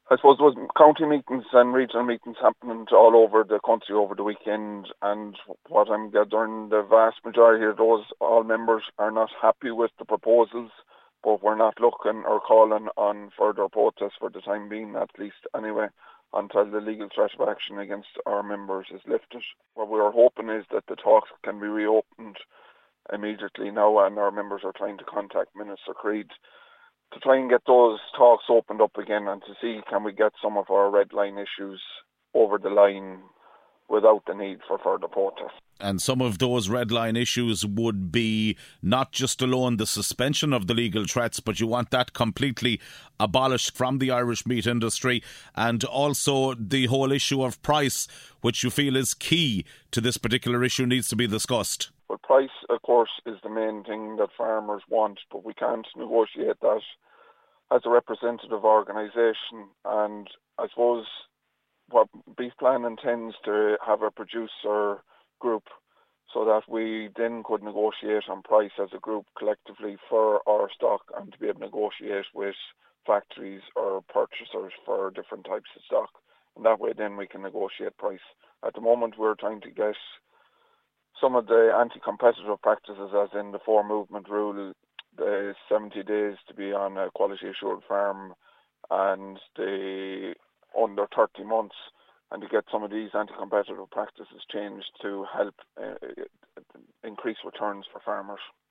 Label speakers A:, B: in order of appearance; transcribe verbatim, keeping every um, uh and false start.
A: I suppose there was county meetings and regional meetings happening all over the country over the weekend, and what I'm gathering, the vast majority of those all members are not happy with the proposals, but we're not looking or calling on further protests for the time being, at least anyway, until the legal threat of action against our members is lifted. What we are hoping is that the talks can be reopened immediately now, and our members are trying to contact Minister Creed to try and get those talks opened up again and to see can we get some of our red line issues over the line without the need for further protest.
B: And some of those red line issues would be not just alone the suspension of the legal threats, but you want that completely abolished from the Irish meat industry, and also the whole issue of price, which you feel is key to this particular issue, needs to be discussed.
A: Well, price, of course, is the main thing that farmers want, but we can't negotiate that as a representative organisation. And I suppose what Beefplan intends to have a producer group so that we then could negotiate on price as a group collectively for our stock, and to be able to negotiate with factories or purchasers for different types of stock. And that way then we can negotiate price. At the moment we're trying to get some of the anti-competitive practices, as in the four movement rule, the seventy days to be on a quality assured farm, and the under thirty months, and to get some of these anti-competitive practices changed to help uh, increase returns for farmers.